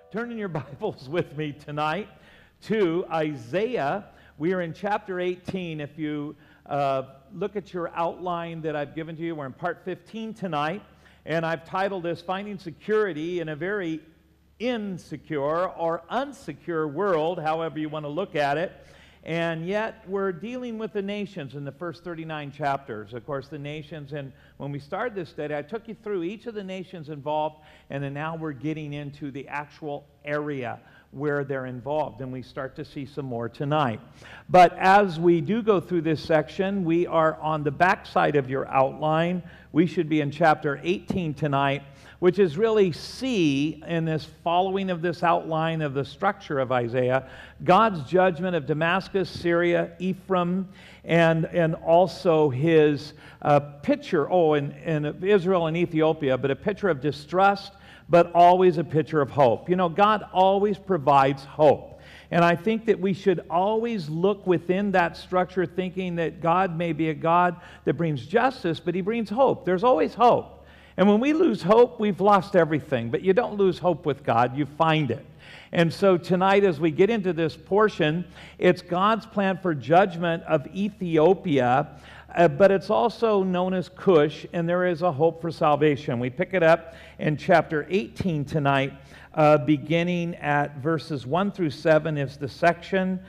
Turn in your Bibles with me tonight to Isaiah. We are in chapter 18. If you look at your outline that I've given to you, we're in part 15 tonight, and I've titled this Finding Security in a Very Insecure or Unsecure World, however you want to look at it. And yet we're dealing with the nations in the first 39 chapters. Of course, the nations, and when we started this study, I took you through each of the nations involved, and then now we're getting into the actual area where they're involved, and we start to see some more tonight. But as we do go through this section, we are on the back side of your outline. We should be in chapter 18 tonight, which is really C in this following of this outline of the structure of Isaiah, God's judgment of Damascus, Syria, Ephraim, and also his picture, and of Israel and Ethiopia, but a picture of distrust, but always a picture of hope. You know, God always provides hope. And I think that we should always look within that structure, thinking that God may be a God that brings justice, but he brings hope. There's always hope. And when we lose hope, we've lost everything. But you don't lose hope with God, you find it. And so tonight, as we get into this portion, it's God's plan for judgment of Ethiopia, but it's also known as Cush, and there is a hope for salvation. We pick it up in chapter 18 tonight, beginning at verses 1 through 7 is the section.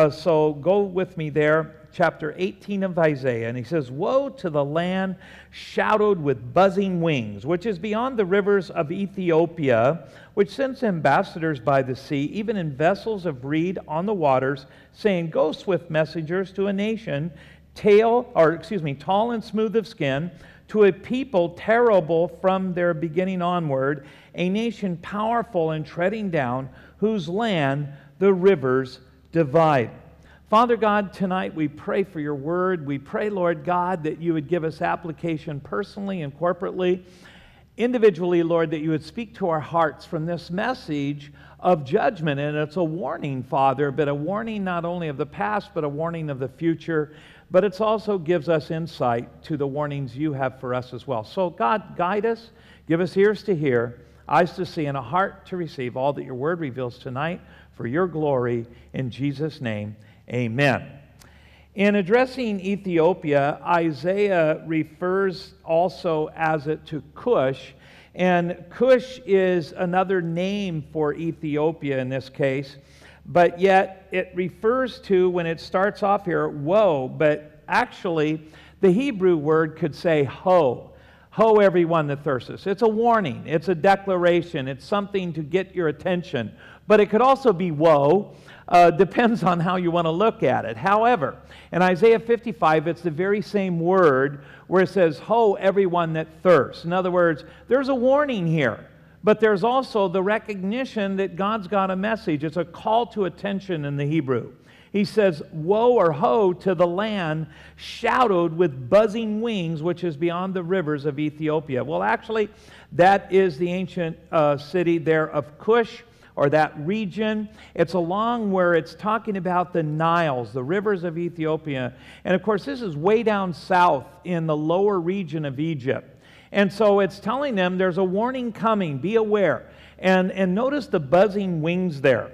So go with me there. Chapter 18 of Isaiah, and he says, "Woe to the land shadowed with buzzing wings, which is beyond the rivers of Ethiopia, which sends ambassadors by the sea, even in vessels of reed on the waters, saying, Go swift messengers to a nation, tall and smooth of skin, to a people terrible from their beginning onward, a nation powerful and treading down, whose land the rivers divide." Father God, tonight we pray for your word. We pray, Lord God, that you would give us application personally and corporately. Individually, Lord, that you would speak to our hearts from this message of judgment. And it's a warning, Father, but a warning not only of the past, but a warning of the future. But it also gives us insight to the warnings you have for us as well. So God, guide us, give us ears to hear, eyes to see, and a heart to receive all that your word reveals tonight for your glory. In Jesus' name, amen. In addressing Ethiopia, Isaiah refers also as it to Cush, and Cush is another name for Ethiopia in this case, but yet it refers to, when it starts off here, woe, but actually the Hebrew word could say ho. Ho, everyone that thirsteth. It's a warning, it's a declaration, it's something to get your attention, but it could also be woe. Depends on how you want to look at it. However, in Isaiah 55, it's the very same word where it says, Ho, everyone that thirsts. In other words, there's a warning here, but there's also the recognition that God's got a message. It's a call to attention in the Hebrew. He says, Woe or ho to the land shadowed with buzzing wings, which is beyond the rivers of Ethiopia. Well, actually, that is the ancient city there of Cush, or that region. It's along where it's talking about the Niles, the rivers of Ethiopia. And of course, this is way down south in the lower region of Egypt. And so it's telling them there's a warning coming, be aware. And notice the buzzing wings there.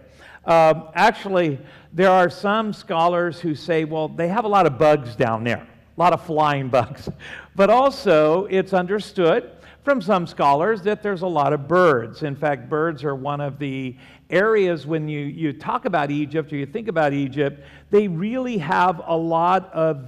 Actually, there are some scholars who say, well, they have a lot of bugs down there, a lot of flying bugs. But also, it's understood from some scholars that there's a lot of birds. In fact, birds are one of the areas when you talk about Egypt or you think about Egypt, they really have a lot of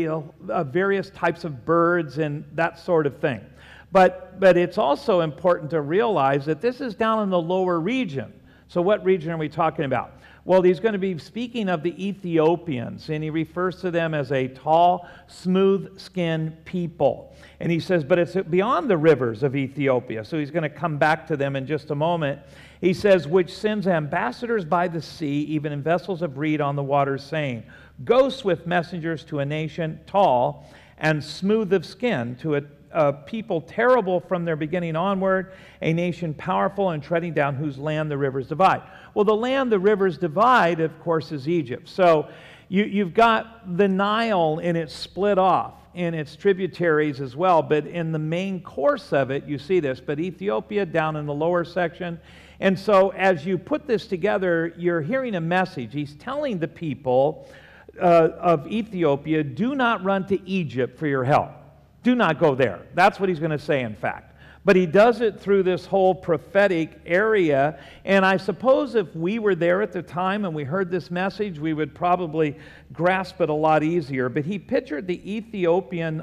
various types of birds and that sort of thing. But it's also important to realize that this is down in the lower region. So what region are we talking about? Well, he's going to be speaking of the Ethiopians, and he refers to them as a tall, smooth-skinned people. And he says, but it's beyond the rivers of Ethiopia. So he's going to come back to them in just a moment. He says, which sends ambassadors by the sea, even in vessels of reed on the waters, saying, Go swift messengers to a nation tall and smooth of skin, to a people terrible from their beginning onward, a nation powerful and treading down, whose land the rivers divide. Well, the land the rivers divide, of course, is Egypt. So you've got the Nile, and it's split off. in its tributaries as well, but in the main course of it, you see this. But Ethiopia down in the lower section. And so as you put this together, you're hearing a message. He's telling the people of Ethiopia, do not run to Egypt for your help. Do not go there. That's what he's going to say, in fact. But he does it through this whole prophetic area. And I suppose if we were there at the time and we heard this message, we would probably grasp it a lot easier. But he pictured the Ethiopian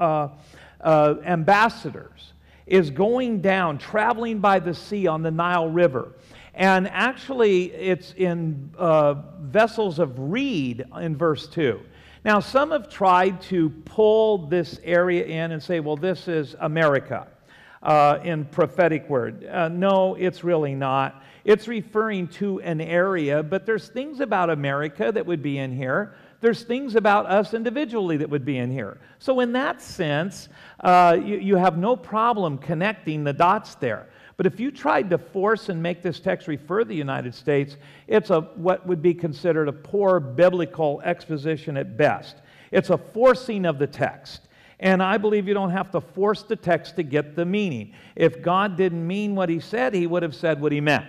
ambassadors is going down, traveling by the sea on the Nile River. And actually, it's in vessels of reed in verse 2. Now, some have tried to pull this area in and say, well, this is America. In prophetic word. No, it's really not. It's referring to an area, but there's things about America that would be in here. There's things about us individually that would be in here. So in that sense, you have no problem connecting the dots there. But if you tried to force and make this text refer to the United States, it's what would be considered a poor biblical exposition at best. It's a forcing of the text. And I believe you don't have to force the text to get the meaning. If God didn't mean what he said, he would have said what he meant.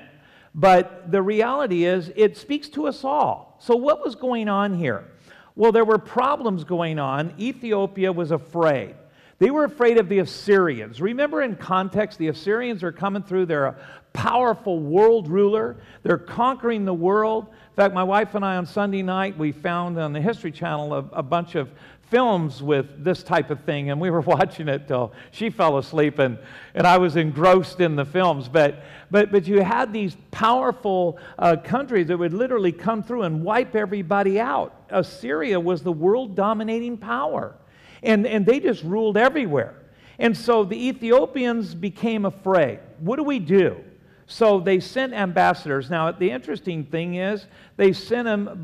But the reality is, it speaks to us all. So what was going on here? Well, there were problems going on. Ethiopia was afraid. They were afraid of the Assyrians. Remember, in context, the Assyrians are coming through. They're a powerful world ruler. They're conquering the world. In fact, my wife and I on Sunday night, we found on the History Channel a bunch of films with this type of thing, and we were watching it till she fell asleep, and I was engrossed in the films. But you had these powerful countries that would literally come through and wipe everybody out. Assyria was the world-dominating power, and they just ruled everywhere. And so the Ethiopians became afraid. What do we do? So they sent ambassadors. Now, the interesting thing is they sent them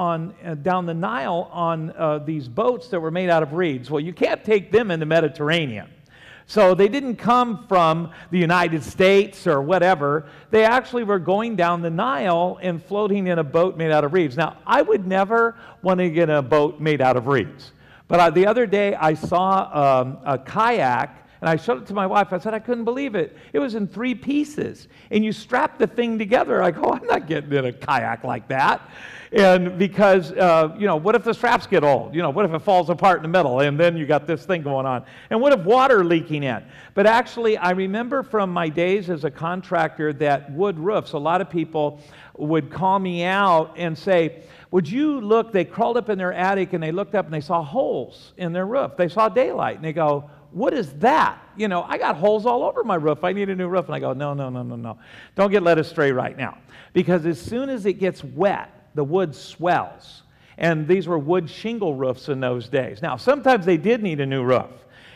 down the Nile on these boats that were made out of reeds. Well, you can't take them in the Mediterranean. So they didn't come from the United States or whatever. They actually were going down the Nile and floating in a boat made out of reeds. Now, I would never want to get in a boat made out of reeds. But the other day I saw a kayak, and I showed it to my wife. I said, I couldn't believe it. It was in 3 pieces. And you strap the thing together. I go, I'm not getting in a kayak like that. And because, what if the straps get old? What if it falls apart in the middle? And then you got this thing going on. And what if water leaking in? But actually, I remember from my days as a contractor that wood roofs, a lot of people would call me out and say, would you look? They crawled up in their attic and they looked up and they saw holes in their roof. They saw daylight. And they go, what is that? I got holes all over my roof. I need a new roof. And I go, no. Don't get led astray right now. Because as soon as it gets wet, the wood swells. And these were wood shingle roofs in those days. Now, sometimes they did need a new roof.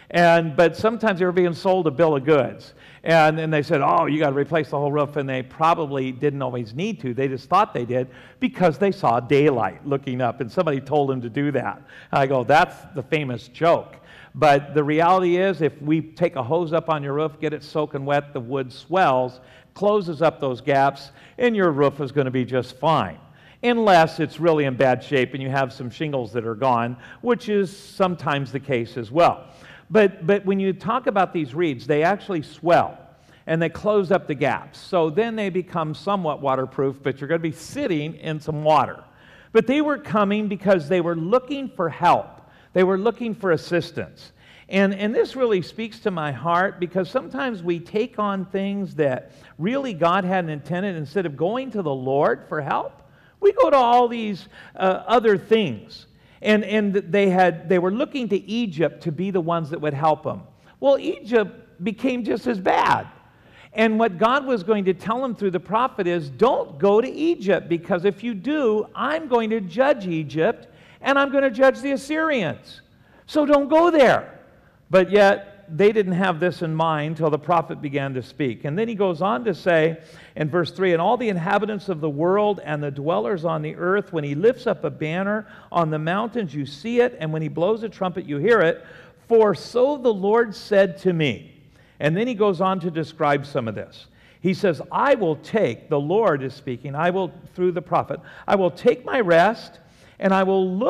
But sometimes they were being sold a bill of goods. And they said, oh, you got to replace the whole roof. And they probably didn't always need to. They just thought they did because they saw daylight looking up. And somebody told them to do that. And I go, that's the famous joke. But the reality is, if we take a hose up on your roof, get it soaking wet, the wood swells, closes up those gaps, and your roof is going to be just fine. Unless it's really in bad shape and you have some shingles that are gone, which is sometimes the case as well. But when you talk about these reeds, they actually swell, and they close up the gaps. So then they become somewhat waterproof, but you're going to be sitting in some water. But they were coming because they were looking for help. They were looking for assistance. And this really speaks to my heart, because sometimes we take on things that really God hadn't intended. Instead of going to the Lord for help, we go to all these other things. And they were looking to Egypt to be the ones that would help them. Well, Egypt became just as bad. And what God was going to tell them through the prophet is, don't go to Egypt, because if you do, I'm going to judge Egypt, and I'm going to judge the Assyrians. So don't go there. But yet, they didn't have this in mind till the prophet began to speak. And then he goes on to say in verse 3, and all the inhabitants of the world and the dwellers on the earth, when he lifts up a banner on the mountains, you see it, and when he blows a trumpet, you hear it. For so the Lord said to me. And then he goes on to describe some of this. He says, I will take, the Lord is speaking, through the prophet, I will take my rest, and I will look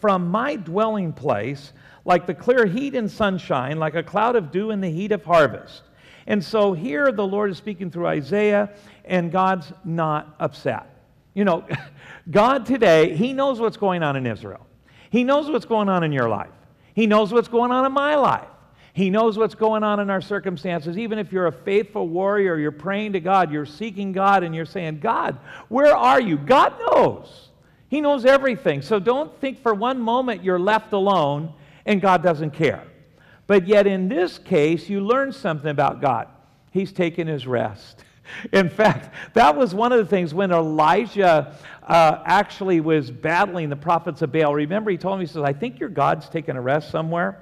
from my dwelling place like the clear heat and sunshine, like a cloud of dew in the heat of harvest. And so here the Lord is speaking through Isaiah, and God's not upset. You know, God today, He knows what's going on in Israel. He knows what's going on in your life. He knows what's going on in my life. He knows what's going on in our circumstances. Even if you're a faithful warrior, you're praying to God, you're seeking God, and you're saying, God, where are you? God knows. He knows everything. So don't think for one moment you're left alone and God doesn't care. But yet in this case, you learn something about God. He's taking His rest. In fact, that was one of the things when Elijah actually was battling the prophets of Baal. Remember, he told him, he says, I think your God's taking a rest somewhere.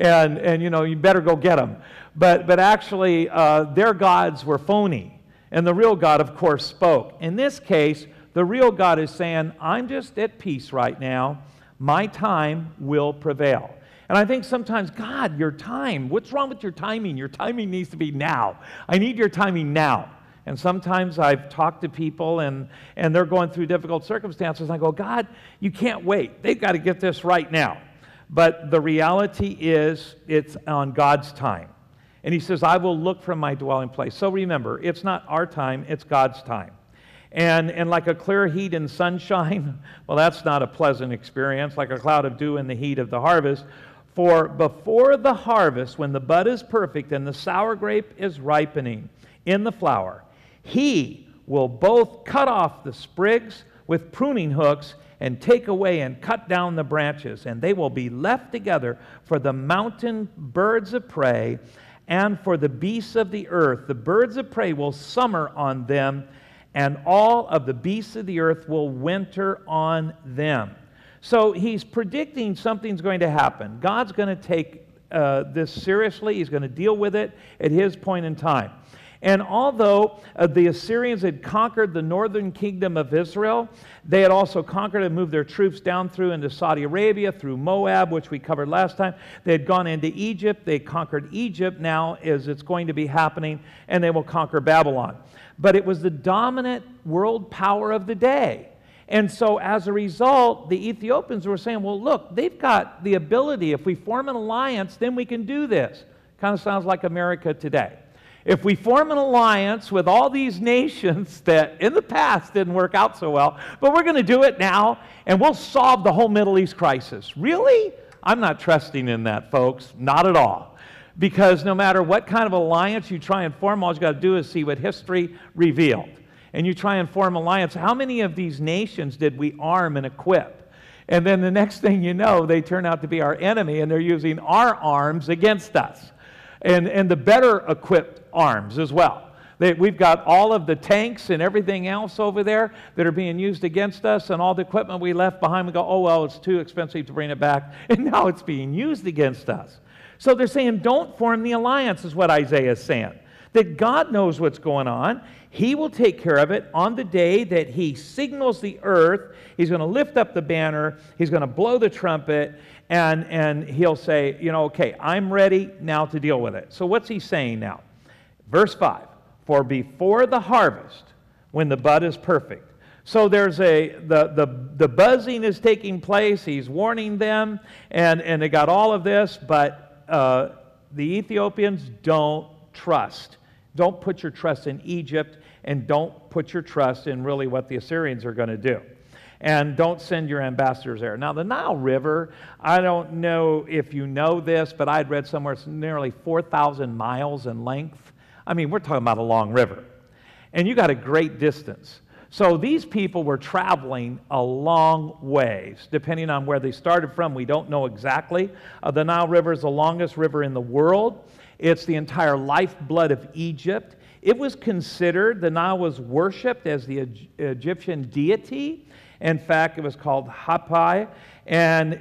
And you know, you better go get them. But actually, their gods were phony. And the real God, of course, spoke. In this case, the real God is saying, I'm just at peace right now. My time will prevail. And I think sometimes, God, your time, what's wrong with your timing? Your timing needs to be now. I need your timing now. And sometimes I've talked to people and they're going through difficult circumstances. And I go, God, you can't wait. They've got to get this right now. But the reality is it's on God's time. And He says, I will look from my dwelling place. So remember, it's not our time, it's God's time. And like a clear heat and sunshine, well, that's not a pleasant experience, like a cloud of dew in the heat of the harvest. For before the harvest, when the bud is perfect and the sour grape is ripening in the flower, He will both cut off the sprigs with pruning hooks and take away and cut down the branches, and they will be left together for the mountain birds of prey and for the beasts of the earth. The birds of prey will summer on them, and all of the beasts of the earth will winter on them. So He's predicting something's going to happen. God's going to take this seriously. He's going to deal with it at His point in time. And although the Assyrians had conquered the northern kingdom of Israel, they had also conquered and moved their troops down through into Saudi Arabia, through Moab, which we covered last time. They had gone into Egypt. They conquered Egypt now as it's going to be happening, and they will conquer Babylon. But it was the dominant world power of the day. And so as a result, the Ethiopians were saying, well, look, they've got the ability. If we form an alliance, then we can do this. Kind of sounds like America today. If we form an alliance with all these nations that in the past didn't work out so well, but we're going to do it now, and we'll solve the whole Middle East crisis. Really? I'm not trusting in that, folks. Not at all. Because no matter what kind of alliance you try and form, all you got to do is see what history revealed. And you try and form alliance. How many of these nations did we arm and equip? And then the next thing you know, they turn out to be our enemy, and they're using our arms against us. And the better equipped arms as well. We've got all of the tanks and everything else over there that are being used against us, and all the equipment we left behind. We go, oh, well, it's too expensive to bring it back. And now it's being used against us. So they're saying, don't form the alliance, is what Isaiah is saying. That God knows what's going on. He will take care of it on the day that He signals the earth. He's going to lift up the banner. He's going to blow the trumpet. And He'll say, you know, okay, I'm ready now to deal with it. So what's He saying now? Verse 5, for before the harvest, when the bud is perfect. So there's the buzzing is taking place. He's warning them, and they got all of this, but the Ethiopians don't trust. Don't put your trust in Egypt, and don't put your trust in really what the Assyrians are going to do. And don't send your ambassadors there. Now, the Nile River, I don't know if you know this, but I'd read somewhere it's nearly 4,000 miles in length. I mean, we're talking about a long river. And you got a great distance. So these people were traveling a long ways, depending on where they started from. We don't know exactly. The Nile River is the longest river in the world. It's the entire lifeblood of Egypt. It was considered, the Nile was worshipped as the Egyptian deity. In fact, it was called Hapi, and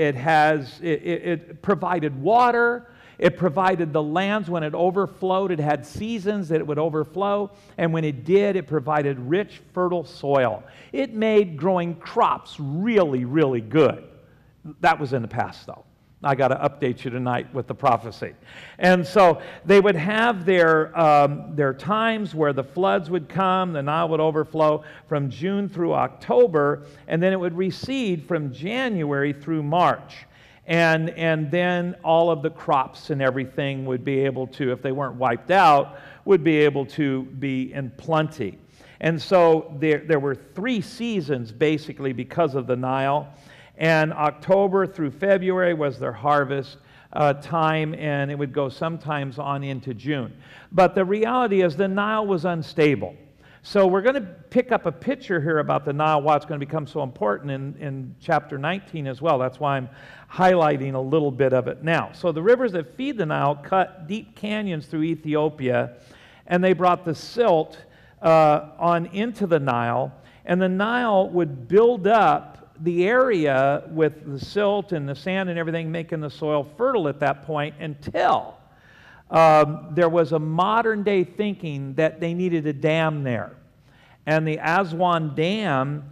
it provided water. It provided the lands when it overflowed. It had seasons that it would overflow, and when it did, it provided rich, fertile soil. It made growing crops really, really good. That was in the past, though. I got to update you tonight with the prophecy. And so they would have their times where the floods would come, the Nile would overflow from June through October, and then it would recede from January through March. And then all of the crops and everything would be able to, if they weren't wiped out, would be able to be in plenty. And so there were 3 seasons basically because of the Nile. And October through February was their harvest time, and it would go sometimes on into June. But the reality is the Nile was unstable. So we're going to pick up a picture here about the Nile, why it's going to become so important in chapter 19 as well. That's why I'm highlighting a little bit of it now. So the rivers that feed the Nile cut deep canyons through Ethiopia, and they brought the silt on into the Nile, and the Nile would build up the area with the silt and the sand and everything, making the soil fertile at that point until there was a modern day thinking that they needed a dam there. And the Aswan Dam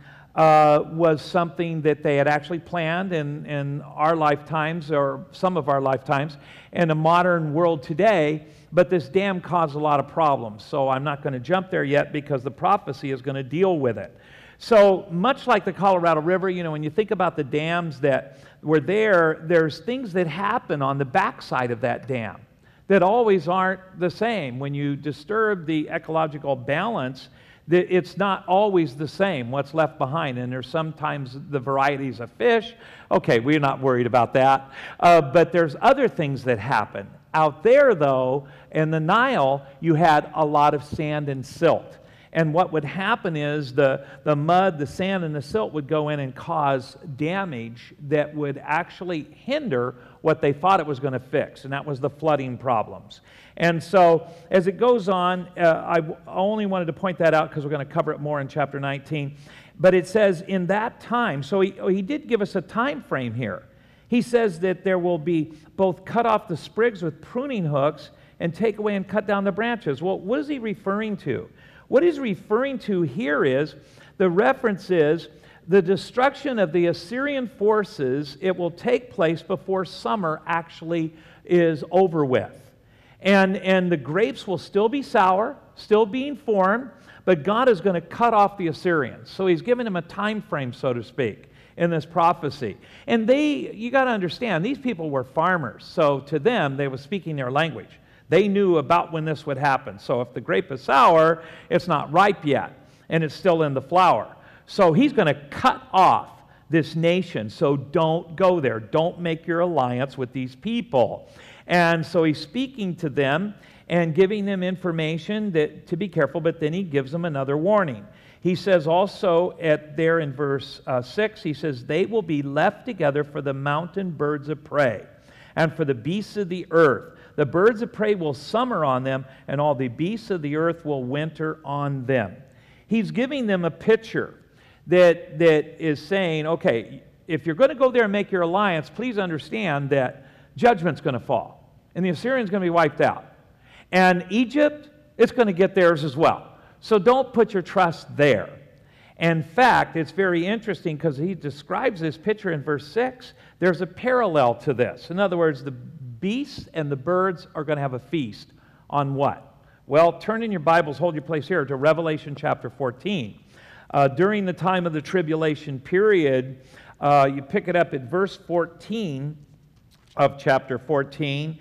was something that they had actually planned in our lifetimes, or some of our lifetimes, in a modern world today. But this dam caused a lot of problems. So I'm not going to jump there yet because the prophecy is going to deal with it. So much like the Colorado River, you know, when you think about the dams that were there, there's things that happen on the backside of that dam that always aren't the same. When you disturb the ecological balance, it's not always the same what's left behind. And there's sometimes the varieties of fish. Okay, we're not worried about that. But there's other things that happen. Out there, though, in the Nile, you had a lot of sand and silt. And what would happen is the mud, the sand, and the silt would go in and cause damage that would actually hinder what they thought it was going to fix, and that was the flooding problems. And so as it goes on, I only wanted to point that out because we're going to cover it more in chapter 19. But it says in that time, so he did give us a time frame here. He says that there will be both cut off the sprigs with pruning hooks and take away and cut down the branches. Well, what is he referring to? What he's referring to here is, the reference is, the destruction of the Assyrian forces, it will take place before summer actually is over with. And the grapes will still be sour, still being formed, but God is going to cut off the Assyrians. So he's given them a time frame, so to speak, in this prophecy. And you got to understand, these people were farmers, so to them, they were speaking their language. They knew about when this would happen. So if the grape is sour, it's not ripe yet, and it's still in the flower. So he's going to cut off this nation, so don't go there. Don't make your alliance with these people. And so he's speaking to them and giving them information that to be careful, but then he gives them another warning. He says also there in verse 6, he says, they will be left together for the mountain birds of prey and for the beasts of the earth. The birds of prey will summer on them, and all the beasts of the earth will winter on them. He's giving them a picture that is saying, okay, if you're going to go there and make your alliance, please understand that judgment's going to fall, and the Assyrians going to be wiped out. And Egypt, it's going to get theirs as well. So don't put your trust there. In fact, it's very interesting because he describes this picture in verse 6. There's a parallel to this. In other words, the beasts and the birds are going to have a feast on what? Well, turn in your Bibles, hold your place here, to Revelation chapter 14. During the time of the tribulation period, you pick it up at verse 14 of chapter 14.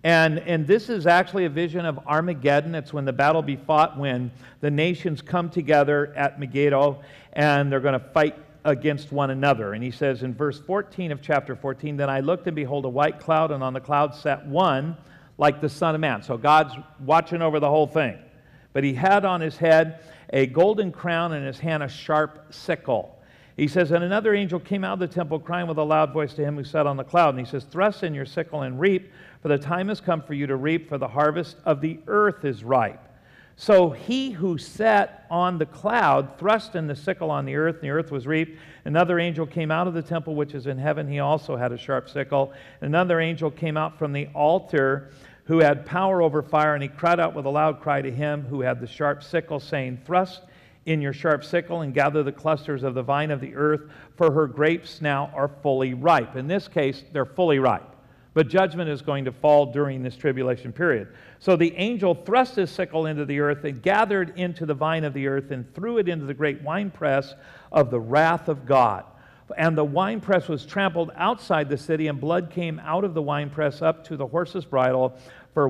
And this is actually a vision of Armageddon. It's when the battle be fought, when the nations come together at Megiddo, and they're going to fight against one another. And he says in verse 14 of chapter 14, then I looked and behold a white cloud, and on the cloud sat one like the Son of Man. So God's watching over the whole thing. But he had on his head a golden crown, and in his hand a sharp sickle. He says, and another angel came out of the temple, crying with a loud voice to him who sat on the cloud. And he says, thrust in your sickle and reap, for the time has come for you to reap, for the harvest of the earth is ripe. So he who sat on the cloud thrust in the sickle on the earth, and the earth was reaped. Another angel came out of the temple which is in heaven. He also had a sharp sickle. Another angel came out from the altar who had power over fire, and he cried out with a loud cry to him who had the sharp sickle, saying, thrust in your sharp sickle and gather the clusters of the vine of the earth, for her grapes now are fully ripe. In this case, they're fully ripe. but judgment is going to fall during this tribulation period. So the angel thrust his sickle into the earth and gathered into the vine of the earth and threw it into the great winepress of the wrath of God. And the winepress was trampled outside the city, and blood came out of the winepress up to the horse's bridle for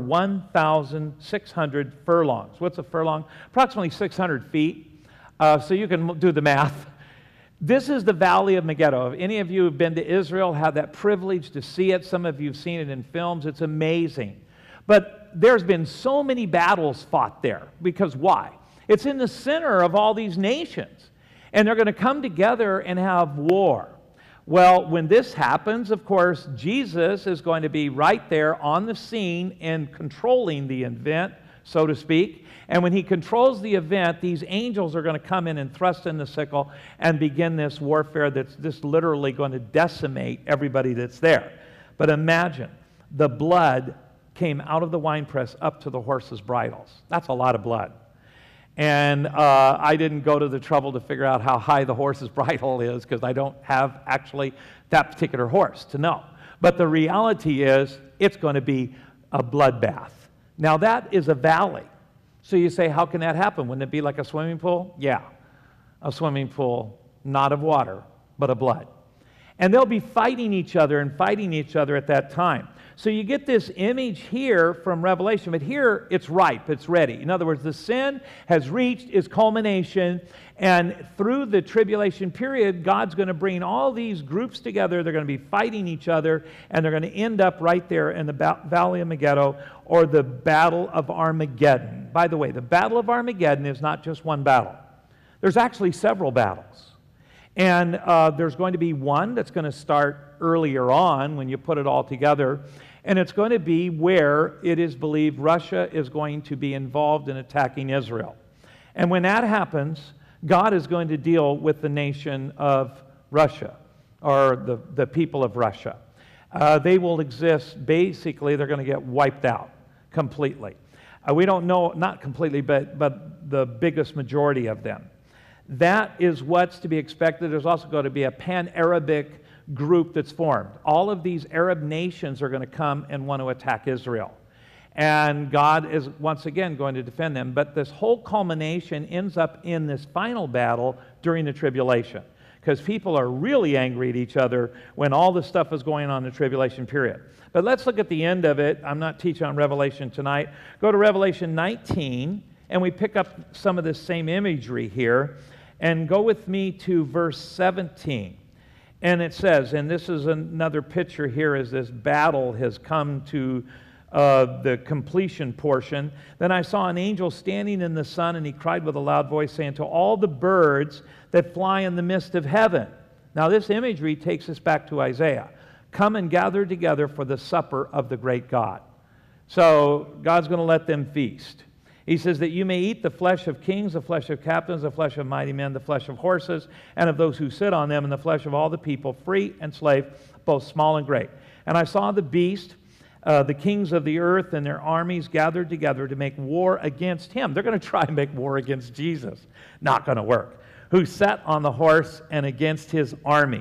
1,600 furlongs. What's a furlong? Approximately 600 feet. So you can do the math. This is the Valley of Megiddo. If any of you have been to Israel, had that privilege to see it, some of you have seen it in films, it's amazing. But there's been so many battles fought there. Because why? It's in the center of all these nations. And they're going to come together and have war. Well, when this happens, of course, Jesus is going to be right there on the scene and controlling the event, so to speak. And when he controls the event, these angels are going to come in and thrust in the sickle and begin this warfare that's just literally going to decimate everybody that's there. But imagine, the blood came out of the winepress up to the horses' bridles. That's a lot of blood. And I didn't go to the trouble to figure out how high the horse's bridle is because I don't have actually that particular horse to know. But the reality is it's going to be a bloodbath. Now that is a valley. So you say, how can that happen? Wouldn't it be like a swimming pool? Yeah, a swimming pool, not of water, but of blood. And they'll be fighting each other and fighting each other at that time. So you get this image here from Revelation, but here it's ripe, it's ready. In other words, the sin has reached its culmination, and through the tribulation period, God's going to bring all these groups together. They're going to be fighting each other, and they're going to end up right there in the Valley of Megiddo, or the Battle of Armageddon. By the way, the Battle of Armageddon is not just one battle. There's actually several battles. And there's going to be one that's going to start earlier on when you put it all together. And it's going to be where it is believed Russia is going to be involved in attacking Israel. And when that happens, God is going to deal with the nation of Russia, or the people of Russia. They will exist, basically, they're going to get wiped out completely. We don't know, not completely, but the biggest majority of them. That is what's to be expected. There's also going to be a pan-Arabic group that's formed. All of these Arab nations are going to come and want to attack Israel. And God is once again going to defend them. But this whole culmination ends up in this final battle during the tribulation. Because people are really angry at each other when all this stuff is going on in the tribulation period. But let's look at the end of it. I'm not teaching on Revelation tonight. Go to Revelation 19, and we pick up some of this same imagery here. And go with me to verse 17. And it says, and this is another picture here as this battle has come to the completion portion. Then I saw an angel standing in the sun, and he cried with a loud voice, saying, to all the birds that fly in the midst of heaven. Now this imagery takes us back to Isaiah. Come and gather together for the supper of the great God. So God's going to let them feast. He says that you may eat the flesh of kings, the flesh of captains, the flesh of mighty men, the flesh of horses, and of those who sit on them, and the flesh of all the people, free and slave, both small and great. And I saw the beast, the kings of the earth and their armies gathered together to make war against him. They're going to try and make war against Jesus. Not going to work. Who sat on the horse and against his army.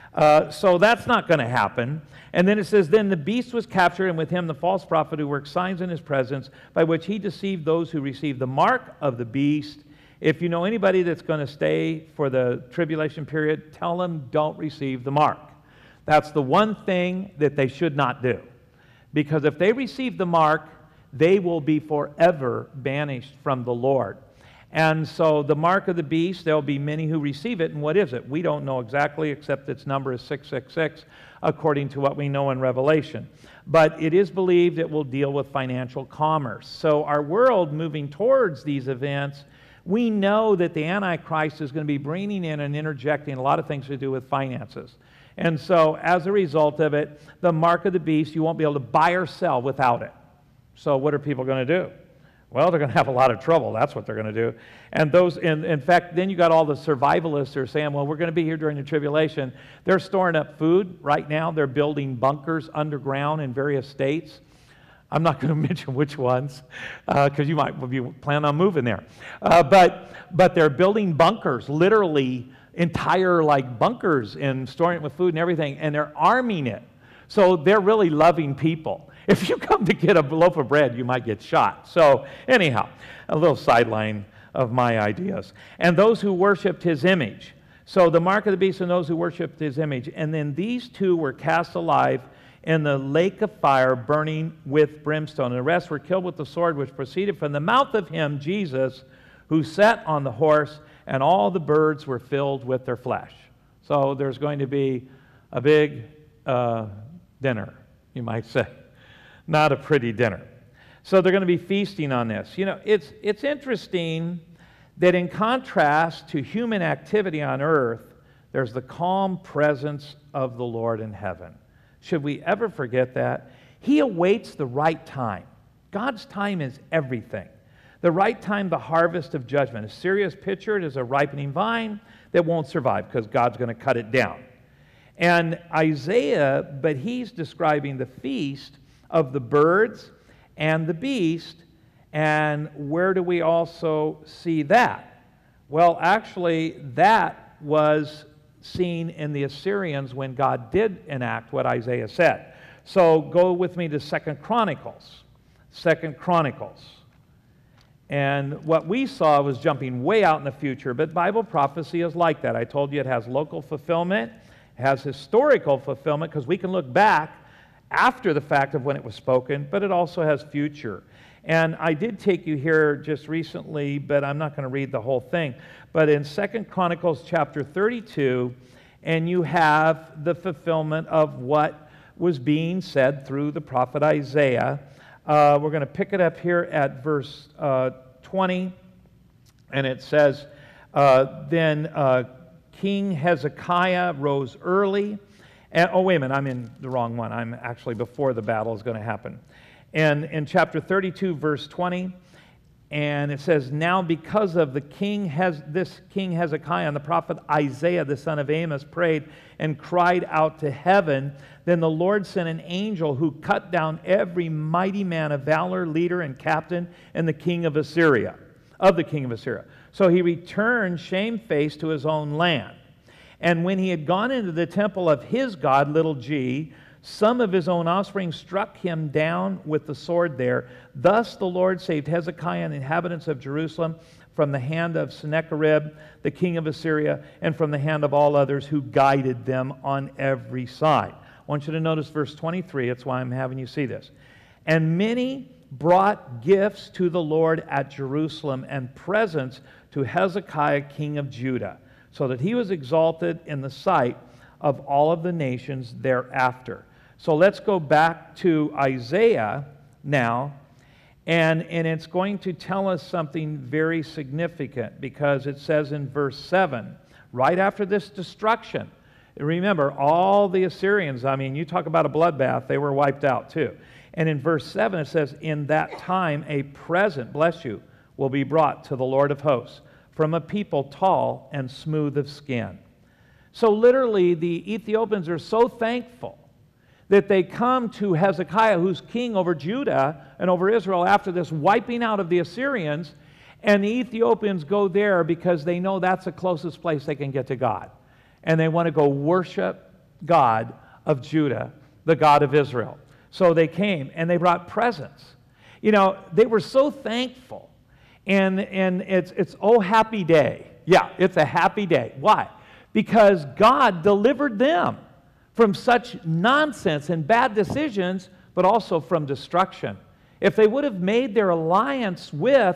So that's not going to happen. And then it says, then the beast was captured, and with him the false prophet who worked signs in his presence, by which he deceived those who received the mark of the beast. If you know anybody that's going to stay for the tribulation period, tell them don't receive the mark. That's the one thing that they should not do. Because if they receive the mark, they will be forever banished from the Lord. And so the mark of the beast, there will be many who receive it. And what is it? We don't know exactly, except its number is 666, according to what we know in Revelation. But it is believed it will deal with financial commerce. So our world moving towards these events, we know that the Antichrist is going to be bringing in and interjecting a lot of things to do with finances. And so as a result of it, the mark of the beast, you won't be able to buy or sell without it. So what are people going to do? Well, they're going to have a lot of trouble. That's what they're going to do. And those, in fact, then you got all the survivalists who are saying, well, we're going to be here during the tribulation. They're storing up food right now. They're building bunkers underground in various states. I'm not going to mention which ones because you might be planning on moving there. But they're building bunkers, literally entire like bunkers, and storing it with food and everything, and they're arming it. So they're really loving people. If you come to get a loaf of bread, you might get shot. So anyhow, a little sideline of my ideas. And those who worshiped his image. So the mark of the beast and those who worshiped his image. And then these two were cast alive in the lake of fire burning with brimstone. And the rest were killed with the sword which proceeded from the mouth of him, Jesus, who sat on the horse, and all the birds were filled with their flesh. So there's going to be a big dinner, you might say. Not a pretty dinner. So they're going to be feasting on this. You know, it's interesting that in contrast to human activity on earth, there's the calm presence of the Lord in heaven. Should we ever forget that? He awaits the right time. God's time is everything. The right time, the harvest of judgment. A serious picture, it is a ripening vine that won't survive because God's going to cut it down. And Isaiah, but he's describing the feast of the birds and the beast. And where do we also see that? Well, actually, that was seen in the Assyrians when God did enact what Isaiah said. So go with me to 2 Chronicles. 2 Chronicles. And what we saw was jumping way out in the future, but Bible prophecy is like that. I told you it has local fulfillment, it has historical fulfillment, because we can look back after the fact of when it was spoken, but it also has future. And I did take you here just recently, but I'm not going to read the whole thing. But in 2 Chronicles chapter 32, and you have the fulfillment of what was being said through the prophet Isaiah. We're going to pick it up here at verse 20, and it says, Then King Hezekiah rose early. And, oh, wait a minute, I'm in the wrong one. I'm actually before the battle is going to happen. And in chapter 32, verse 20, and it says, Now because of this King Hezekiah and the prophet Isaiah, the son of Amos, prayed and cried out to heaven, then the Lord sent an angel who cut down every mighty man of valor, leader, and captain, and the king of Assyria. So he returned shamefaced to his own land. And when he had gone into the temple of his god, little g, some of his own offspring struck him down with the sword there. Thus the Lord saved Hezekiah and the inhabitants of Jerusalem from the hand of Sennacherib, the king of Assyria, and from the hand of all others who guided them on every side. I want you to notice verse 23. That's why I'm having you see this. And many brought gifts to the Lord at Jerusalem and presents to Hezekiah, king of Judah, so that he was exalted in the sight of all of the nations thereafter. So let's go back to Isaiah now, and it's going to tell us something very significant, because it says in verse 7, right after this destruction, remember, all the Assyrians, I mean, you talk about a bloodbath, they were wiped out too. And in verse 7 it says, In that time a present, bless you, will be brought to the Lord of hosts from a people tall and smooth of skin. So literally, the Ethiopians are so thankful that they come to Hezekiah, who's king over Judah and over Israel after this wiping out of the Assyrians, and the Ethiopians go there because they know that's the closest place they can get to God. And they want to go worship God of Judah, the God of Israel. So they came, and they brought presents. You know, they were so thankful. And it's oh, happy day. Yeah, it's a happy day. Why? Because God delivered them from such nonsense and bad decisions, but also from destruction. If they would have made their alliance with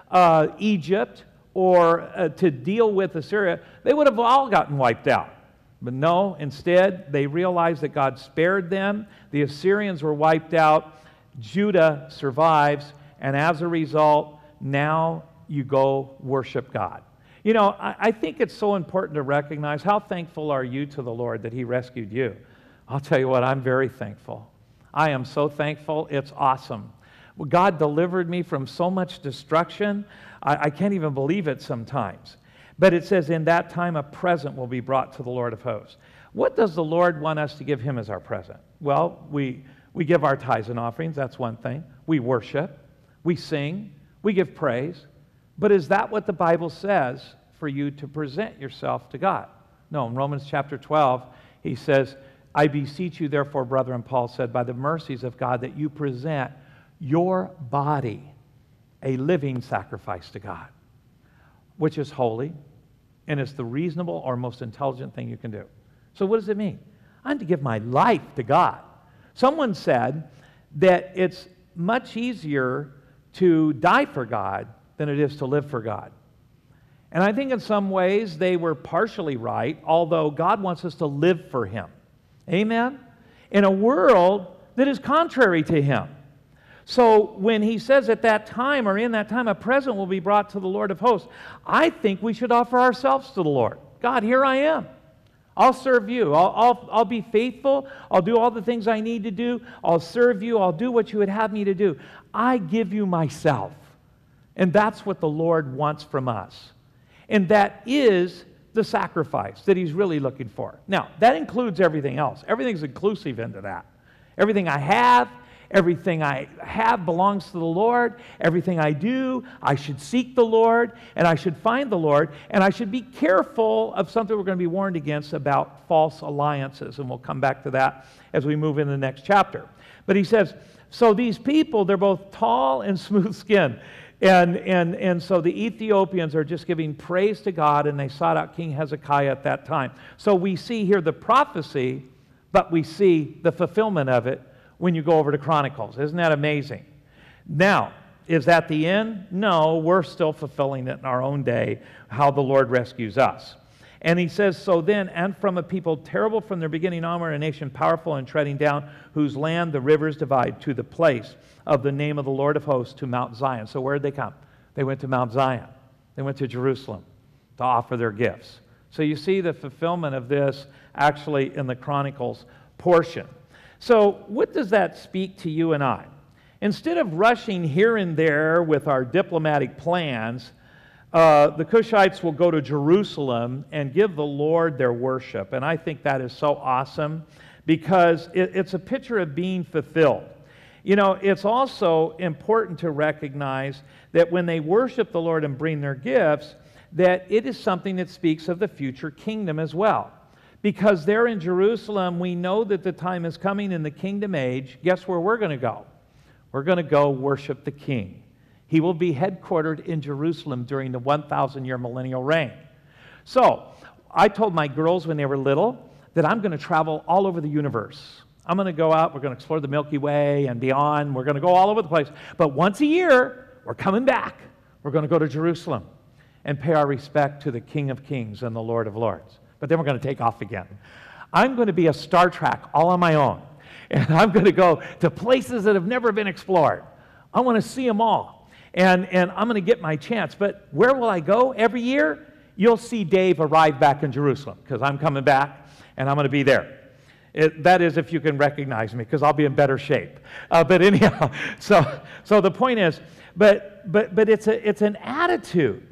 Egypt or to deal with Assyria, they would have all gotten wiped out. But no, instead, they realized that God spared them. The Assyrians were wiped out. Judah survives, and as a result, now you go worship God. You know, I think it's so important to recognize, how thankful are you to the Lord that He rescued you? I'll tell you what, I'm very thankful. I am so thankful. It's awesome. God delivered me from so much destruction. I can't even believe it sometimes. But it says, in that time a present will be brought to the Lord of hosts. What does the Lord want us to give Him as our present? Well, we give our tithes and offerings. That's one thing. We worship. We sing. We give praise. But is that what the Bible says for you to present yourself to God? No, in Romans chapter 12, he says, I beseech you, therefore, brethren, Paul said, by the mercies of God, that you present your body a living sacrifice to God, which is holy, and it's the reasonable or most intelligent thing you can do. So what does it mean? I'm to give my life to God. Someone said that it's much easier to die for God than it is to live for God. And I think in some ways they were partially right, although God wants us to live for Him. Amen? In a world that is contrary to Him. So when He says at that time, or in that time, a present will be brought to the Lord of hosts, I think we should offer ourselves to the Lord. God, here I am. I'll serve you. I'll be faithful. I'll do all the things I need to do. I'll serve you. I'll do what you would have me to do. I give you myself. And that's what the Lord wants from us. And that is the sacrifice that He's really looking for. Now, that includes everything else. Everything's inclusive into that. Everything I have belongs to the Lord. Everything I do, I should seek the Lord, and I should find the Lord, and I should be careful of something we're going to be warned against about false alliances, and we'll come back to that as we move into the next chapter. But he says, so these people, they're both tall and smooth-skinned. And so the Ethiopians are just giving praise to God, and they sought out King Hezekiah at that time. So we see here the prophecy, but we see the fulfillment of it when you go over to Chronicles. Isn't that amazing? Now, is that the end? No, we're still fulfilling it in our own day, how the Lord rescues us. And he says, so then, and from a people terrible from their beginning onward, a nation powerful and treading down, whose land the rivers divide, to the place of the name of the Lord of hosts, to Mount Zion. So where did they come? They went to Mount Zion. They went to Jerusalem to offer their gifts. So you see the fulfillment of this actually in the Chronicles portion. So what does that speak to you and I? Instead of rushing here and there with our diplomatic plans, the Cushites will go to Jerusalem and give the Lord their worship. And I think that is so awesome because it's a picture of being fulfilled. You know, it's also important to recognize that when they worship the Lord and bring their gifts, that it is something that speaks of the future kingdom as well. Because there in Jerusalem, we know that the time is coming in the kingdom age. Guess where we're going to go? We're going to go worship the King. He will be headquartered in Jerusalem during the 1,000-year millennial reign. So, I told my girls when they were little that I'm going to travel all over the universe. I'm going to go out, we're going to explore the Milky Way and beyond. We're going to go all over the place. But once a year, we're coming back. We're going to go to Jerusalem and pay our respect to the King of Kings and the Lord of Lords. But then we're going to take off again. I'm going to be a Star Trek all on my own. And I'm going to go to places that have never been explored. I want to see them all. And I'm going to get my chance. But where will I go every year? You'll see Dave arrive back in Jerusalem because I'm coming back and I'm going to be there. That is if you can recognize me because I'll be in better shape. But anyhow, so the point is, but it's an attitude.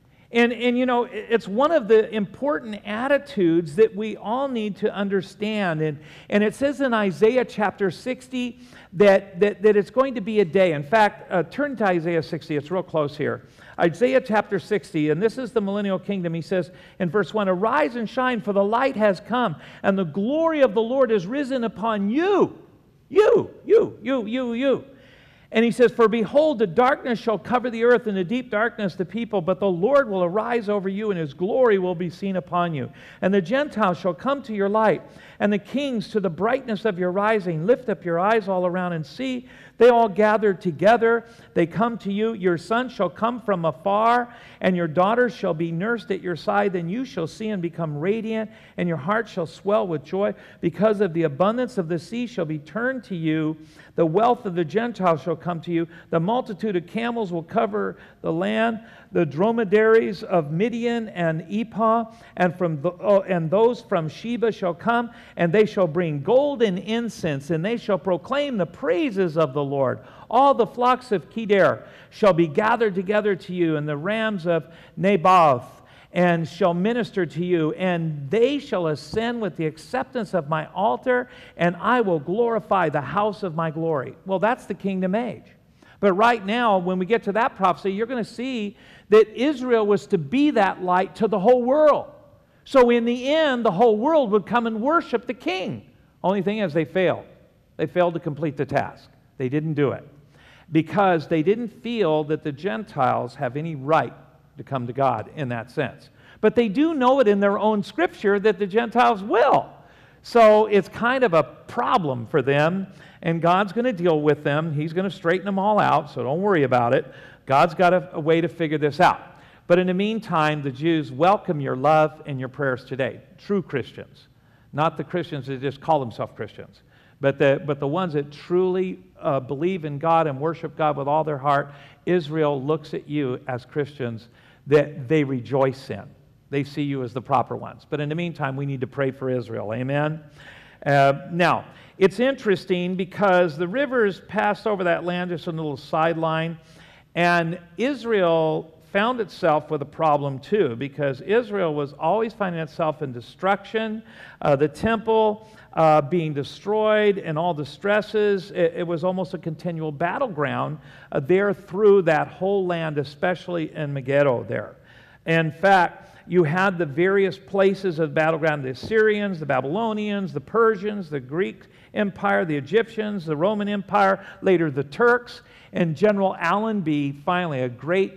And you know, it's one of the important attitudes that we all need to understand. And it says in Isaiah chapter 60 that it's going to be a day. In fact, turn to Isaiah 60. It's real close here. Isaiah chapter 60, and this is the millennial kingdom. He says in verse 1, arise and shine, for the light has come, and the glory of the Lord is risen upon you. You. And he says, for behold, the darkness shall cover the earth, and the deep darkness the people, but the Lord will arise over you, and his glory will be seen upon you. And the Gentiles shall come to your light, and the kings to the brightness of your rising. Lift up your eyes all around and see. They all gather together. They come to you. Your son shall come from afar, and your daughters shall be nursed at your side. Then you shall see and become radiant, and your heart shall swell with joy. Because of the abundance of the sea shall be turned to you. The wealth of the Gentiles shall come to you. The multitude of camels will cover the land. The dromedaries of Midian and Ephah, and those from Sheba shall come, and they shall bring gold and incense, and they shall proclaim the praises of the Lord. All the flocks of Kedar shall be gathered together to you, and the rams of Naboth, and shall minister to you, and they shall ascend with the acceptance of my altar, and I will glorify the house of my glory. Well, that's the kingdom age. But right now, when we get to that prophecy, you're going to see that Israel was to be that light to the whole world. So in the end, the whole world would come and worship the king. Only thing is they failed. They failed to complete the task. They didn't do it because they didn't feel that the Gentiles have any right to come to God in that sense. But they do know it in their own scripture that the Gentiles will. So it's kind of a problem for them, and God's going to deal with them. He's going to straighten them all out, so don't worry about it. God's got a way to figure this out. But in the meantime, the Jews welcome your love and your prayers today. True Christians. Not the Christians that just call themselves Christians, but the ones that truly believe in God and worship God with all their heart. Israel looks at you as Christians that they rejoice in. They see you as the proper ones. But in the meantime, we need to pray for Israel. Amen? Now, it's interesting because the rivers passed over that land, just a little sideline, and Israel found itself with a problem too, because Israel was always finding itself in destruction, the temple being destroyed and all the stresses. It was almost a continual battleground there through that whole land, especially in Megiddo there. In fact, you had the various places of battleground, the Assyrians, the Babylonians, the Persians, the Greek Empire, the Egyptians, the Roman Empire, later the Turks, and General Allenby, finally a great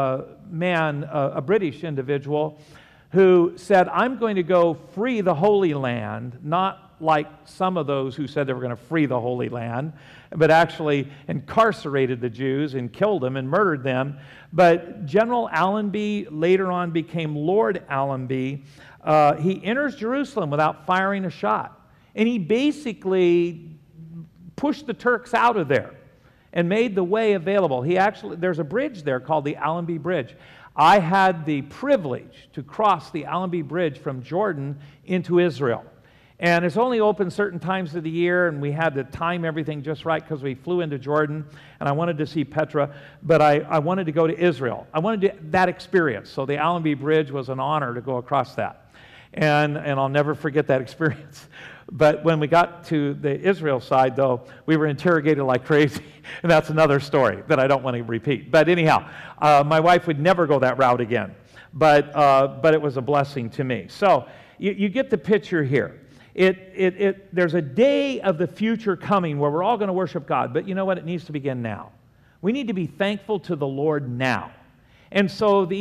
man, a British individual, who said, I'm going to go free the Holy Land, not like some of those who said they were going to free the Holy Land, but actually incarcerated the Jews and killed them and murdered them. But General Allenby later on became Lord Allenby. He enters Jerusalem without firing a shot. And he basically pushed the Turks out of there and made the way available. There's a bridge there called the Allenby Bridge. I had the privilege to cross the Allenby Bridge from Jordan into Israel. And it's only open certain times of the year, and we had to time everything just right because we flew into Jordan, and I wanted to see Petra, but I wanted to go to Israel. I wanted that experience, so the Allenby Bridge was an honor to go across that. And I'll never forget that experience. But when we got to the Israel side, though, we were interrogated like crazy, and that's another story that I don't want to repeat. But anyhow, my wife would never go that route again, but it was a blessing to me. So you get the picture here. There's a day of the future coming where we're all going to worship God, but you know what? It needs to begin now. We need to be thankful to the Lord now. And so the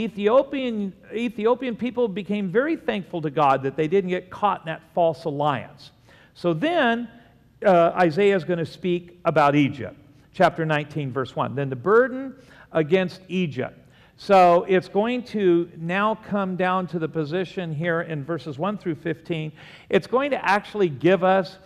Ethiopian people became very thankful to God that they didn't get caught in that false alliance. So then Isaiah is going to speak about Egypt, chapter 19, verse 1. Then the burden against Egypt. So it's going to now come down to the position here in verses 1 through 15. It's going to actually give us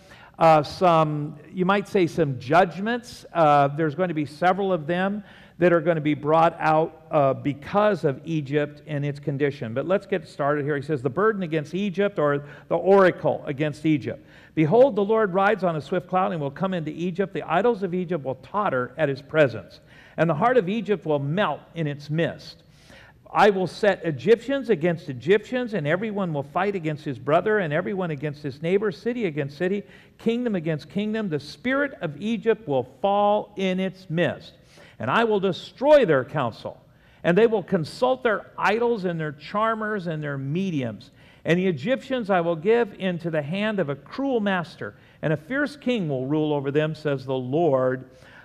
some, you might say, some judgments. There's going to be several of them that are going to be brought out because of Egypt and its condition. But let's get started here. He says, the burden against Egypt, or the oracle against Egypt. Behold, the Lord rides on a swift cloud and will come into Egypt. The idols of Egypt will totter at his presence, and the heart of Egypt will melt in its midst. I will set Egyptians against Egyptians, and everyone will fight against his brother, and everyone against his neighbor, city against city, kingdom against kingdom. The spirit of Egypt will fall in its midst, and I will destroy their counsel, and they will consult their idols and their charmers and their mediums. And the Egyptians I will give into the hand of a cruel master, and a fierce king will rule over them, says the Lord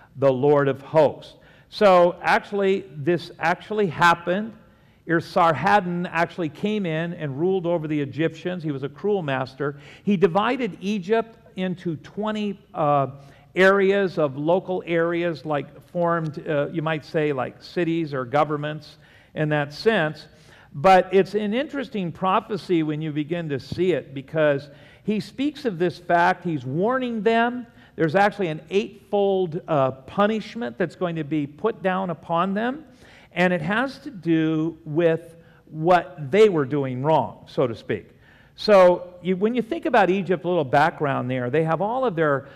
of hosts. So actually, this actually happened. Esarhaddon actually came in and ruled over the Egyptians. He was a cruel master. He divided Egypt into 20 areas of local areas, like formed, you might say, like cities or governments in that sense. But it's an interesting prophecy when you begin to see it, because he speaks of this fact. He's warning them. There's actually an eightfold punishment that's going to be put down upon them, and it has to do with what they were doing wrong, so to speak. So when you think about Egypt, a little background there, they have all of their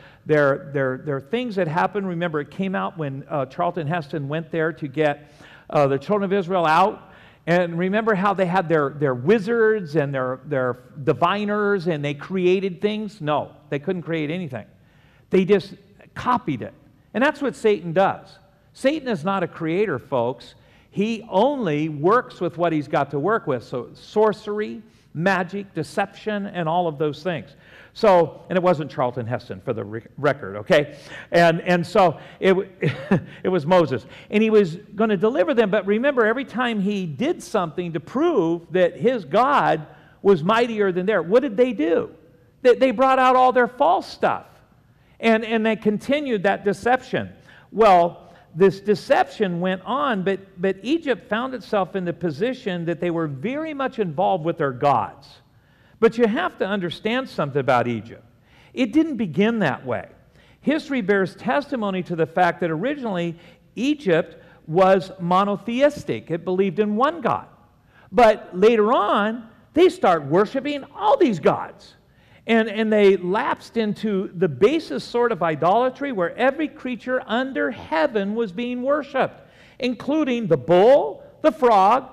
things that happened. Remember, it came out when Charlton Heston went there to get the children of Israel out. And remember how they had their wizards and their diviners, and they created things? No, they couldn't create anything. They just copied it. And that's what Satan does. Satan is not a creator, folks. He only works with what he's got to work with. So sorcery, magic, deception, and all of those things. So, and it wasn't Charlton Heston for the record, okay? And so it was Moses. And he was going to deliver them, but remember, every time he did something to prove that his God was mightier than theirs, what did they do? They brought out all their false stuff. And they continued that deception. Well, this deception went on, but Egypt found itself in the position that they were very much involved with their gods. But you have to understand something about Egypt. It didn't begin that way. History bears testimony to the fact that originally Egypt was monotheistic. It believed in one God. But later on, they start worshiping all these gods. And they lapsed into the basest sort of idolatry where every creature under heaven was being worshipped, including the bull, the frog,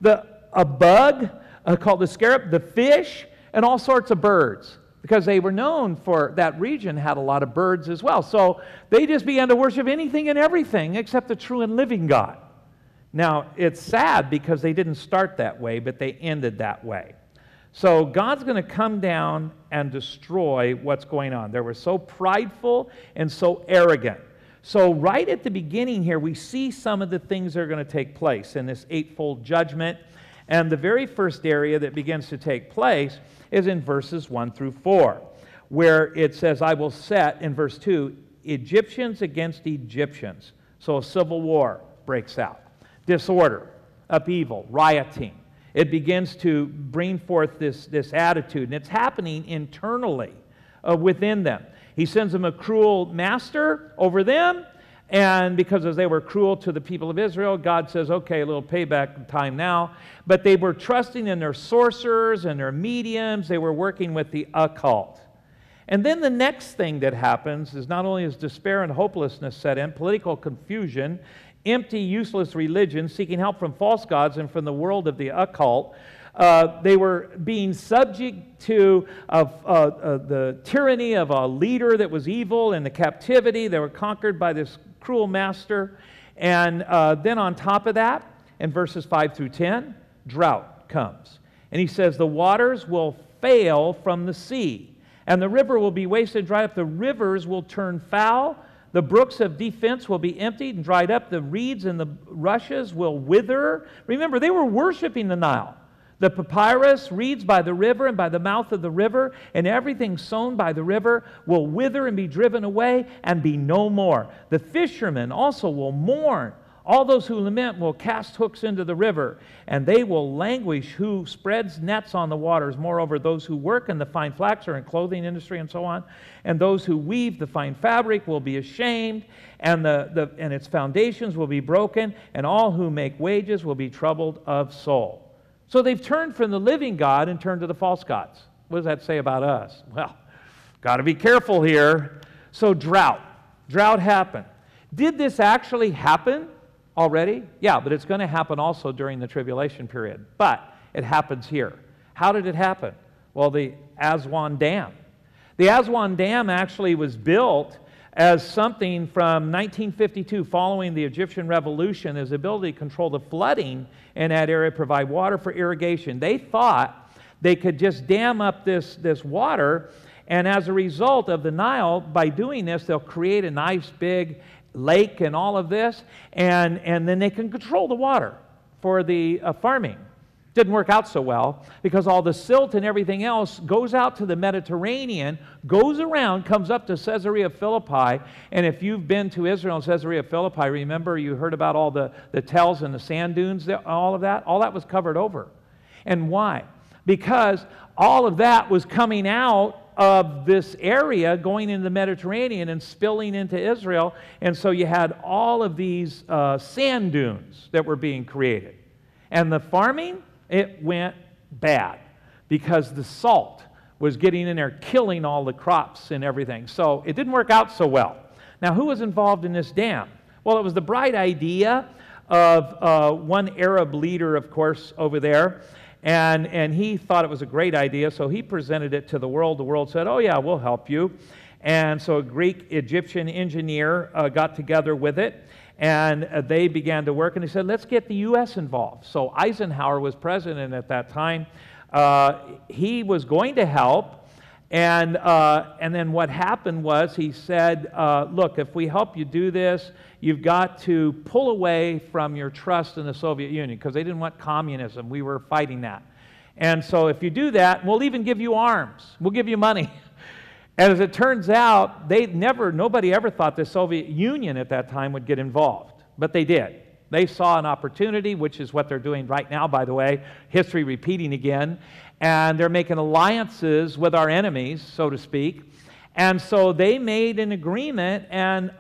a bug called the scarab, the fish, and all sorts of birds, because they were known for, that region had a lot of birds as well. So they just began to worship anything and everything except the true and living God. Now, it's sad because they didn't start that way, but they ended that way. So God's going to come down and destroy what's going on. They were so prideful and so arrogant. So right at the beginning here, we see some of the things that are going to take place in this eightfold judgment. And the very first area that begins to take place is in verses 1 through 4, where it says, I will set, in verse 2, Egyptians against Egyptians. So a civil war breaks out. Disorder, upheaval, rioting. It begins to bring forth this attitude, and it's happening internally within them. He sends them a cruel master over them, and because as they were cruel to the people of Israel, God says, okay, a little payback time now. But they were trusting in their sorcerers and their mediums. They were working with the occult. And then the next thing that happens is not only is despair and hopelessness set in, political confusion, empty, useless religion, seeking help from false gods and from the world of the occult. They were being subject to the tyranny of a leader that was evil and the captivity. They were conquered by this cruel master. And then on top of that, in verses 5 through 10, drought comes. And he says, the waters will fail from the sea, and the river will be wasted and dried up. The rivers will turn foul. The brooks of defense will be emptied and dried up. The reeds and the rushes will wither. Remember, they were worshiping the Nile. The papyrus, reeds by the river and by the mouth of the river, and everything sown by the river will wither and be driven away and be no more. The fishermen also will mourn. All those who lament will cast hooks into the river, and they will languish who spreads nets on the waters. Moreover, those who work in the fine flax or in clothing industry and so on, and those who weave the fine fabric will be ashamed, and its foundations will be broken, and all who make wages will be troubled of soul. So they've turned from the living God and turned to the false gods. What does that say about us? Well, got to be careful here. So drought happened. Did this actually happen already? Yeah, but it's going to happen also during the tribulation period. But it happens here. How did it happen? Well, the Aswan Dam. The Aswan Dam actually was built as something from 1952, following the Egyptian Revolution, as the ability to control the flooding in that area, provide water for irrigation. They thought they could just dam up this water, and as a result of the Nile, by doing this, they'll create a nice big lake and all of this, and then they can control the water for the farming. Didn't work out so well because all the silt and everything else goes out to the Mediterranean, goes around, comes up to Caesarea Philippi. And if you've been to Israel and Caesarea Philippi, remember you heard about all the tells and the sand dunes, all of that? All that was covered over. And why? Because all of that was coming out of this area going into the Mediterranean and spilling into Israel. And so you had all of these sand dunes that were being created. And the farming, it went bad because the salt was getting in there, killing all the crops and everything. So it didn't work out so well. Now, who was involved in this dam? Well, it was the bright idea of one Arab leader, of course, over there. And he thought it was a great idea, so he presented it to the world. The world said, oh yeah, we'll help you. And so a Greek-Egyptian engineer got together with it. And they began to work, and they said, let's get the U.S. involved. So Eisenhower was president at that time. He was going to help, and then what happened was he said, look, if we help you do this, you've got to pull away from your trust in the Soviet Union, because they didn't want communism. We were fighting that. And so if you do that, we'll even give you arms. We'll give you money. And as it turns out, nobody ever thought the Soviet Union at that time would get involved, but they did. They saw an opportunity, which is what they're doing right now, by the way, history repeating again, and they're making alliances with our enemies, so to speak. And so they made an agreement, and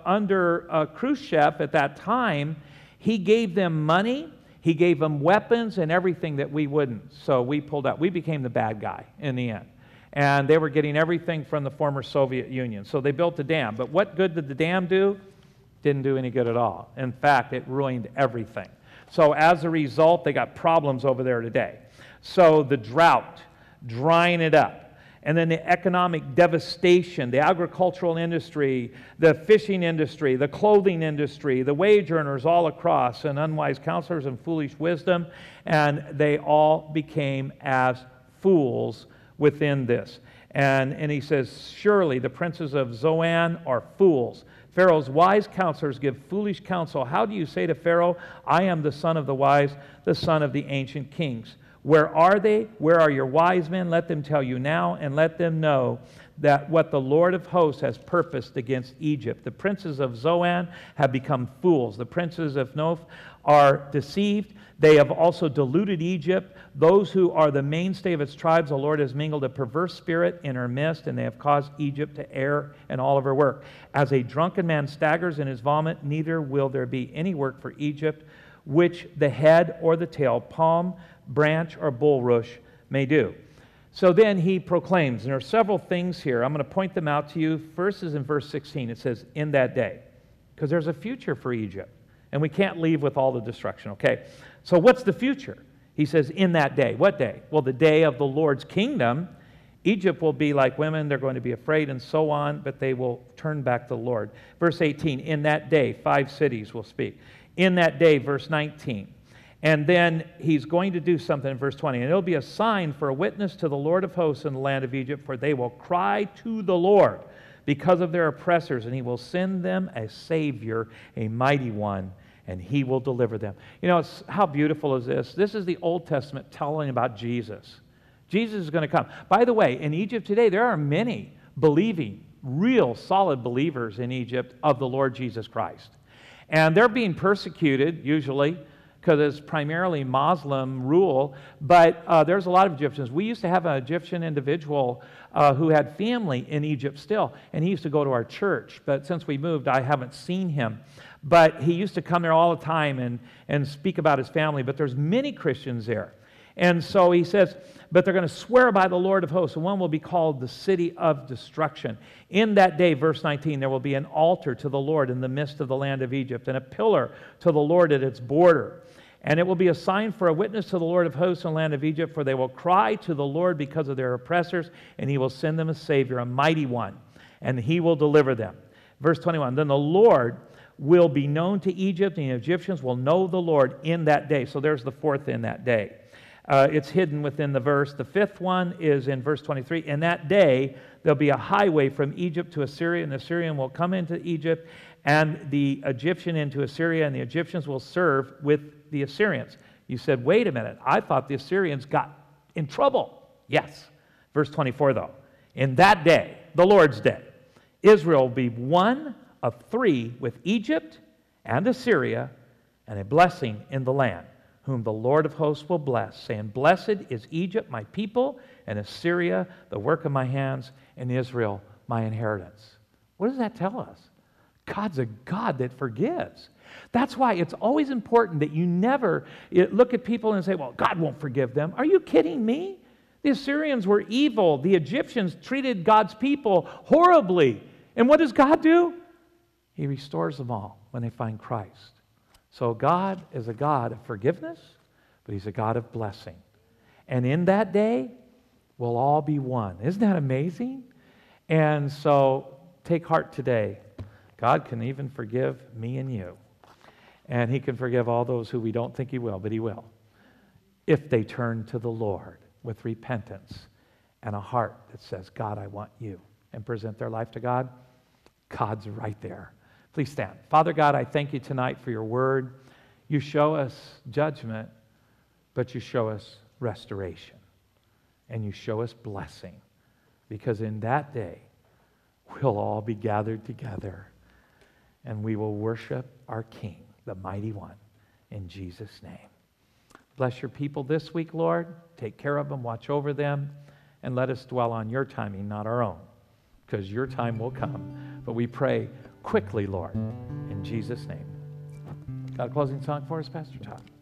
under Khrushchev at that time, he gave them money, he gave them weapons and everything that we wouldn't. So we pulled out. We became the bad guy in the end. And they were getting everything from the former Soviet Union. So they built a dam. But what good did the dam do? Didn't do any good at all. In fact, it ruined everything. So as a result, they got problems over there today. So the drought, drying it up, and then the economic devastation, the agricultural industry, the fishing industry, the clothing industry, the wage earners all across, and unwise counselors and foolish wisdom, and they all became as fools within this. And he says, surely the princes of Zoan are fools. Pharaoh's wise counselors give foolish counsel. How do you say to Pharaoh, I am the son of the wise, the son of the ancient kings? Where are they? Where are your wise men? Let them tell you now, and let them know that what the Lord of hosts has purposed against Egypt. The princes of Zoan have become fools. The princes of Noph are deceived. They have also deluded Egypt. Those who are the mainstay of its tribes, the Lord has mingled a perverse spirit in her midst, and they have caused Egypt to err in all of her work. As a drunken man staggers in his vomit, neither will there be any work for Egypt, which the head or the tail, palm, branch, or bulrush may do. So then he proclaims, and there are several things here. I'm going to point them out to you. First is in verse 16. It says, in that day, because there's a future for Egypt, and we can't leave with all the destruction, okay? So what's the future? He says, in that day. What day? Well, the day of the Lord's kingdom. Egypt will be like women. They're going to be afraid and so on, but they will turn back to the Lord. Verse 18, in that day, 5 cities will speak. In that day, verse 19. And then he's going to do something in verse 20. And it'll be a sign for a witness to the Lord of hosts in the land of Egypt, for they will cry to the Lord because of their oppressors, and he will send them a Savior, a mighty one, and he will deliver them. You know, how beautiful is this? This is the Old Testament telling about Jesus. Jesus is going to come. By the way, in Egypt today, there are many believing, real solid believers in Egypt of the Lord Jesus Christ. And they're being persecuted, usually, because it's primarily Muslim rule, but there's a lot of Egyptians. We used to have an Egyptian individual who had family in Egypt still, and he used to go to our church, but since we moved, I haven't seen him. But he used to come there all the time and speak about his family, but there's many Christians there. And so he says, but they're going to swear by the Lord of hosts, and one will be called the city of destruction. In that day, verse 19, there will be an altar to the Lord in the midst of the land of Egypt, and a pillar to the Lord at its border. And it will be a sign for a witness to the Lord of hosts in the land of Egypt, for they will cry to the Lord because of their oppressors, and he will send them a Savior, a mighty one, and he will deliver them. Verse 21, then the Lord will be known to Egypt, and the Egyptians will know the Lord in that day. So there's the fourth in that day. It's hidden within the verse. The fifth one is in verse 23. In that day, there'll be a highway from Egypt to Assyria, and the Assyrian will come into Egypt, and the Egyptian into Assyria, and the Egyptians will serve with the Assyrians. You said, wait a minute, I thought the Assyrians got in trouble. Yes. Verse 24, though. In that day, the Lord's day, Israel will be one of 3 with Egypt and Assyria, and a blessing in the land, whom the Lord of hosts will bless, saying, blessed is Egypt, my people, and Assyria, the work of my hands, and Israel, my inheritance. What does that tell us? God's a God that forgives. That's why it's always important that you never look at people and say, well, God won't forgive them. Are you kidding me? The Assyrians were evil. The Egyptians treated God's people horribly. And what does God do? He restores them all when they find Christ. So God is a God of forgiveness, but he's a God of blessing. And in that day, we'll all be one. Isn't that amazing? And so take heart today. God can even forgive me and you. And he can forgive all those who we don't think he will, but he will, if they turn to the Lord with repentance and a heart that says, God, I want you, and present their life to God. God's right there. Please stand. Father God, I thank you tonight for your word. You show us judgment, but you show us restoration. And you show us blessing. Because in that day, we'll all be gathered together and we will worship our King, the Mighty One, in Jesus' name. Bless your people this week, Lord. Take care of them, watch over them, and let us dwell on your timing, not our own, because your time will come. But we pray quickly, Lord, in Jesus' name. Got a closing song for us, Pastor Todd?